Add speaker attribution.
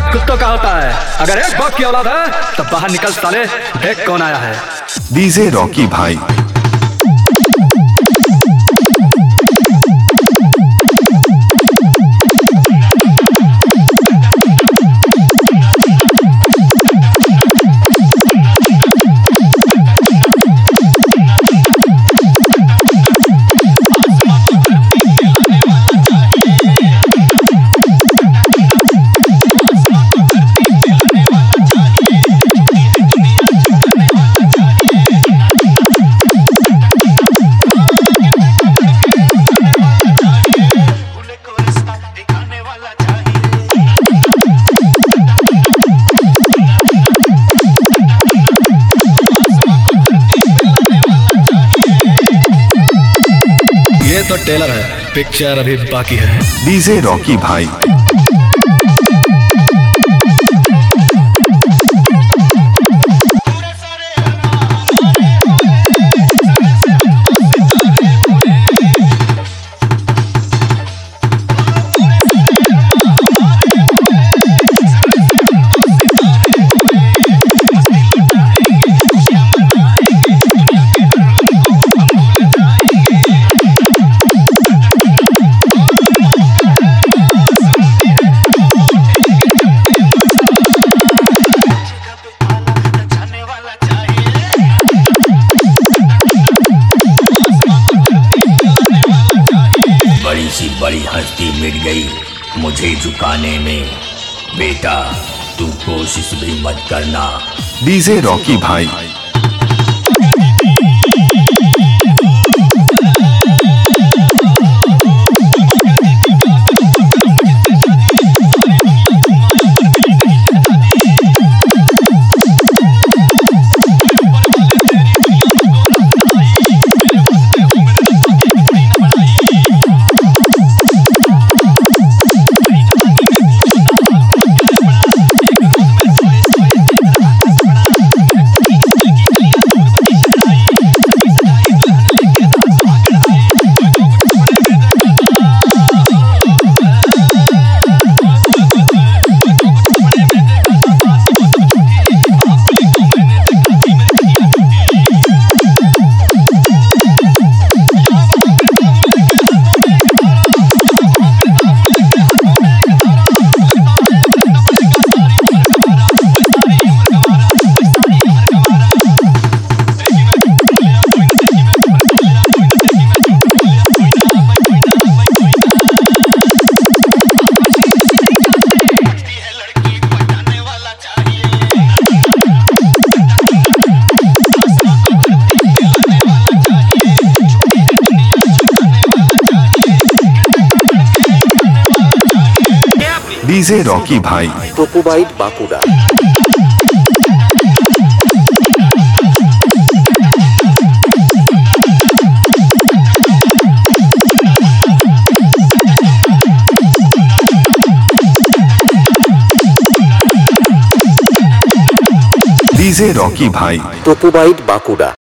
Speaker 1: कुत्तों का होता है। अगर एक बाप की औलाद है तो बाहर निकल साले, देख कौन आया है।
Speaker 2: डीजे रॉकी भाई।
Speaker 1: ये तो टेलर है, पिक्चर अभी बाकी है।
Speaker 2: डीजे रॉकी भाई।
Speaker 3: बड़ी हस्ती मिट गई मुझे झुकाने में, बेटा तू कोशिश भी मत करना।
Speaker 2: डीजे रॉकी भाई। डीजे रॉकी भाई।
Speaker 4: प्रोपोबाइट बाकुड़ा।
Speaker 2: डीजे रॉकी भाई।
Speaker 4: प्रोपोबाइट बाकुड़ा।